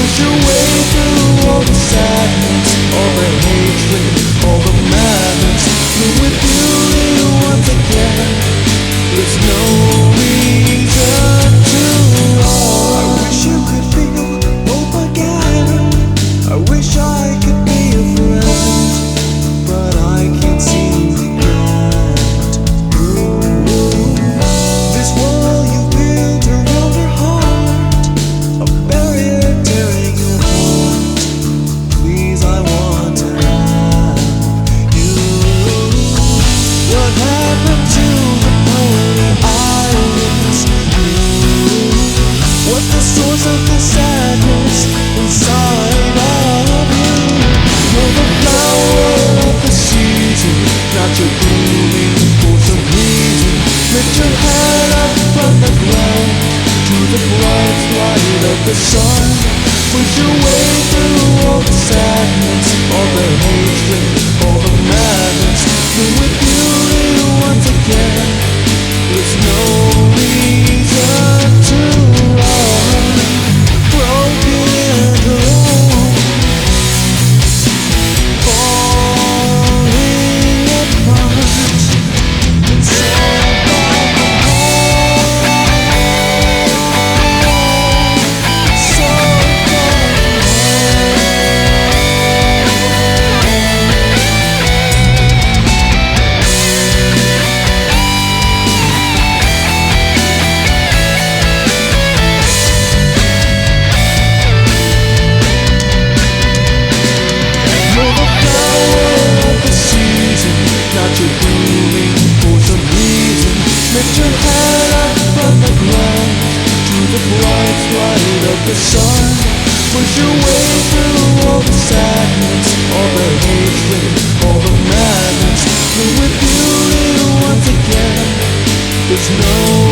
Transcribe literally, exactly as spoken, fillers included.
Push your way through all the sadness, all the hatred, all the madness. Filled with beauty once again. There's no reason to run. I wish you could feel hope again. I wish I could be a friend, but I can't see the end. Ooh. This wall you built around her heart, a barrier tearing you apart. Please, I want to have you. What happened to the Pony Islands? You. What's the source of the sadness inside of you? You're the flower of the season, not your blooming for some reason. Lift your head up from the ground to the bright light of the sun. Push your way through all the sadness, all the hatred, all the madness. Filled with beauty once again. There's no reason to run. Broken home, falling apart. It's all about the home. So you're the flower of the season, not your blooming for some reason. Lift your head up from the ground to the bright light of the sun. Push your way through all the sadness, all the hatred, all the madness. Filled with beauty once again. There's no